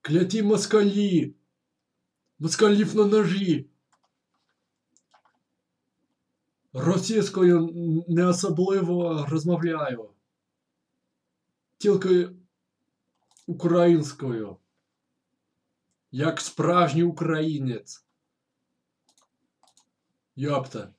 Кляті москалі! Москалів на ножі! Російською не особливо розмовляю. Тільки українською. Як справжній українець. Йопта.